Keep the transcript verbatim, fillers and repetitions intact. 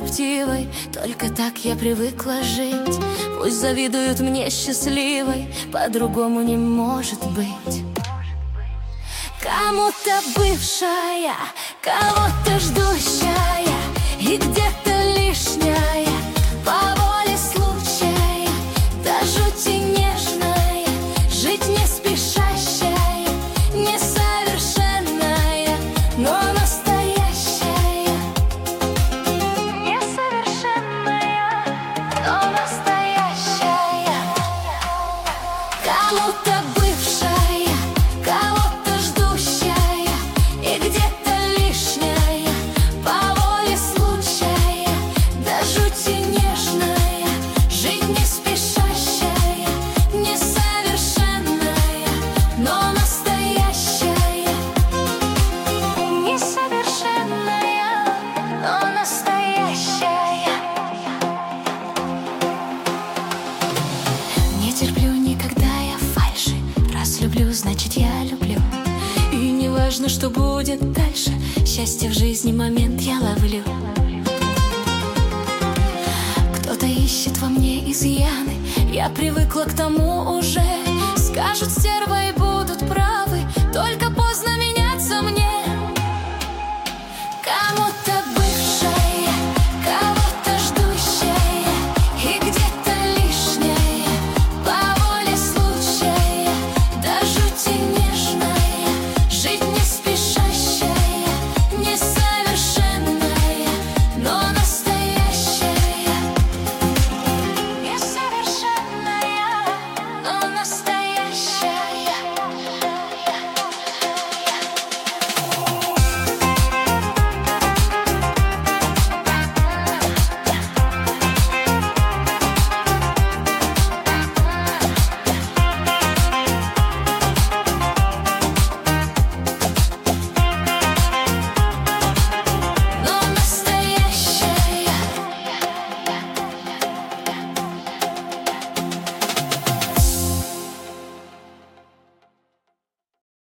строптивой, только так я привыкла жить. Пусть завидуют мне счастливой, по-другому не может быть. Кому-то бывшая, кого-то ждущая и где-то лишняя, по воле случая, до жути нежная, жить не спешащая, несовершенная, но настоящая. Несовершенная, но настоящая. Кому-то бывшая, кого-то ждущая и где-то лишняя, по воле случая, до жути нежная, жить не спешащая, несовершенная, но настоящая. Несовершенная, но настоящая. Не терплю никогда я фальши. Раз люблю, значит я люблю. И не важно, что будет дальше, счастье в жизни момент я ловлю. Кто-то ищет во мне изъяны, я привыкла к тому уже. Скажут стерва и